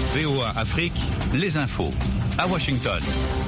VOA Afrique, les infos. À Washington.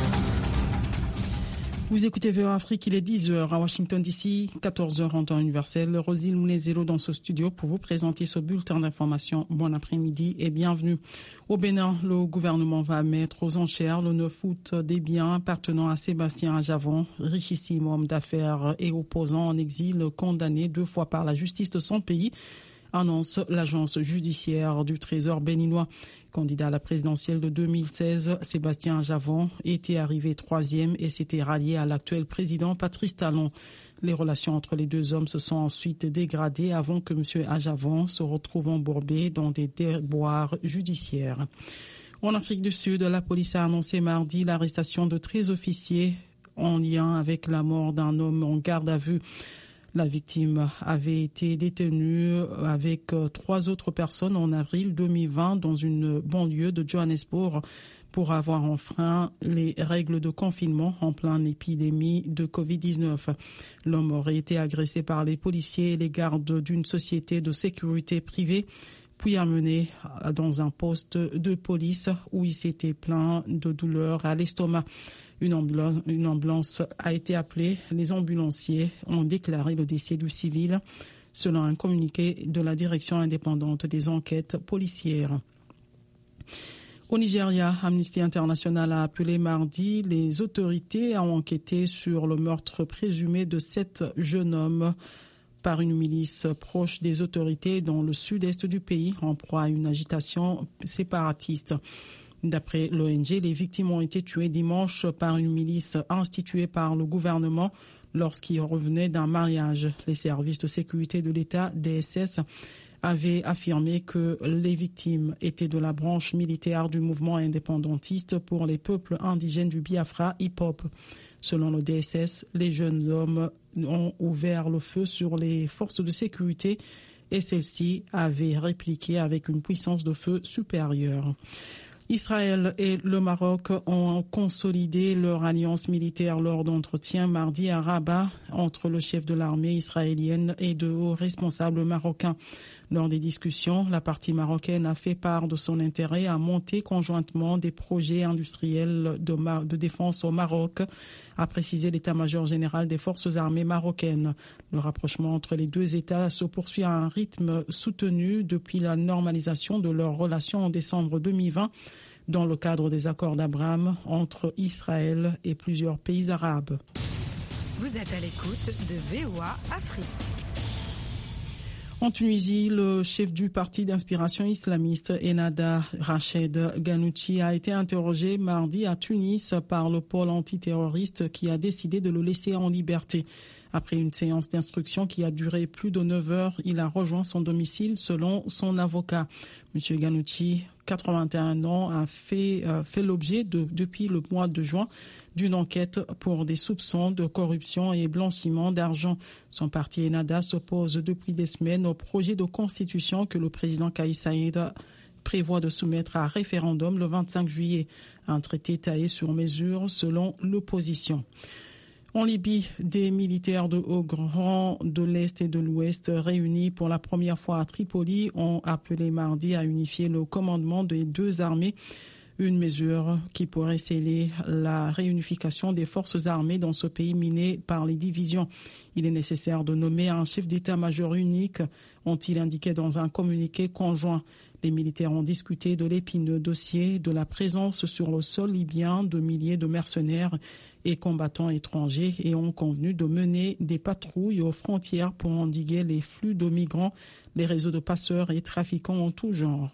Vous écoutez VOA Afrique, il est 10h à Washington DC, 14h en temps universel. Rosine Mounezelo dans ce studio pour vous présenter ce bulletin d'information. Bon après-midi et bienvenue. Au Bénin, le gouvernement va mettre aux enchères le 9 août des biens appartenant à Sébastien Ajavon, richissime homme d'affaires et opposant en exil condamné 2 fois par la justice de son pays, annonce l'agence judiciaire du Trésor béninois. Candidat à la présidentielle de 2016, Sébastien Ajavon était arrivé 3e et s'était rallié à l'actuel président Patrice Talon. Les relations entre les deux hommes se sont ensuite dégradées avant que M. Ajavon se retrouve embourbé dans des déboires judiciaires. En Afrique du Sud, la police a annoncé mardi l'arrestation de 13 officiers en lien avec la mort d'un homme en garde à vue. La victime avait été détenue avec 3 autres personnes en avril 2020 dans une banlieue de Johannesburg pour avoir enfreint les règles de confinement en pleine épidémie de Covid-19. L'homme aurait été agressé par les policiers et les gardes d'une société de sécurité privée, puis amené dans un poste de police où il s'était plaint de douleurs à l'estomac. Une ambulance a été appelée. Les ambulanciers ont déclaré le décès du civil, selon un communiqué de la direction indépendante des enquêtes policières. Au Nigeria, Amnesty International a appelé mardi les autorités à enquêter sur le meurtre présumé de 7 jeunes hommes par une milice proche des autorités dans le sud-est du pays, en proie à une agitation séparatiste. D'après l'ONG, les victimes ont été tuées dimanche par une milice instituée par le gouvernement lorsqu'ils revenaient d'un mariage. Les services de sécurité de l'État, DSS, avaient affirmé que les victimes étaient de la branche militaire du mouvement indépendantiste pour les peuples indigènes du Biafra, IPOP. Selon le DSS, les jeunes hommes ont ouvert le feu sur les forces de sécurité et celles-ci avaient répliqué avec une puissance de feu supérieure. Israël et le Maroc ont consolidé leur alliance militaire lors d'entretiens mardi à Rabat entre le chef de l'armée israélienne et de hauts responsables marocains. Lors des discussions, la partie marocaine a fait part de son intérêt à monter conjointement des projets industriels de défense au Maroc, a précisé l'état-major général des forces armées marocaines. Le rapprochement entre les deux États se poursuit à un rythme soutenu depuis la normalisation de leurs relations en décembre 2020 dans le cadre des accords d'Abraham entre Israël et plusieurs pays arabes. Vous êtes à l'écoute de VOA Afrique. En Tunisie, le chef du parti d'inspiration islamiste Ennahda Rached Ghannouchi a été interrogé mardi à Tunis par le pôle antiterroriste qui a décidé de le laisser en liberté. Après une séance d'instruction qui a duré plus de 9 heures, il a rejoint son domicile selon son avocat. Monsieur Ghannouchi, 81 ans, a fait l'objet depuis le mois de juin d'une enquête pour des soupçons de corruption et blanchiment d'argent. Son parti Ennahda s'oppose depuis des semaines au projet de constitution que le président Kais Saied prévoit de soumettre à référendum le 25 juillet. Un traité taillé sur mesure selon l'opposition. En Libye, des militaires de haut rang de l'Est et de l'Ouest réunis pour la première fois à Tripoli ont appelé mardi à unifier le commandement des deux armées. Une mesure qui pourrait sceller la réunification des forces armées dans ce pays miné par les divisions. Il est nécessaire de nommer un chef d'état-major unique, ont-ils indiqué dans un communiqué conjoint. Les militaires ont discuté de l'épineux dossier de la présence sur le sol libyen de milliers de mercenaires et combattants étrangers et ont convenu de mener des patrouilles aux frontières pour endiguer les flux de migrants, les réseaux de passeurs et trafiquants en tout genre.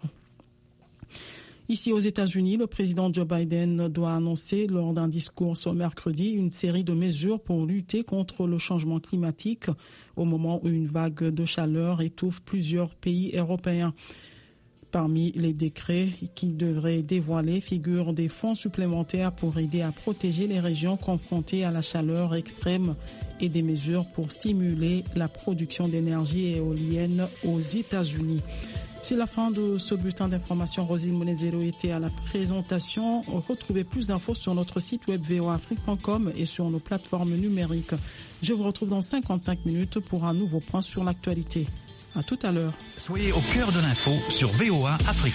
Ici aux États-Unis, le président Joe Biden doit annoncer lors d'un discours ce mercredi une série de mesures pour lutter contre le changement climatique au moment où une vague de chaleur étouffe plusieurs pays européens. Parmi les décrets qu'il devrait dévoiler figurent des fonds supplémentaires pour aider à protéger les régions confrontées à la chaleur extrême et des mesures pour stimuler la production d'énergie éolienne aux États-Unis. C'est la fin de ce bulletin d'information. Rosine Mounezelo était à la présentation. Retrouvez plus d'infos sur notre site web voafrique.com et sur nos plateformes numériques. Je vous retrouve dans 55 minutes pour un nouveau point sur l'actualité. À tout à l'heure. Soyez au cœur de l'info sur VOA Afrique.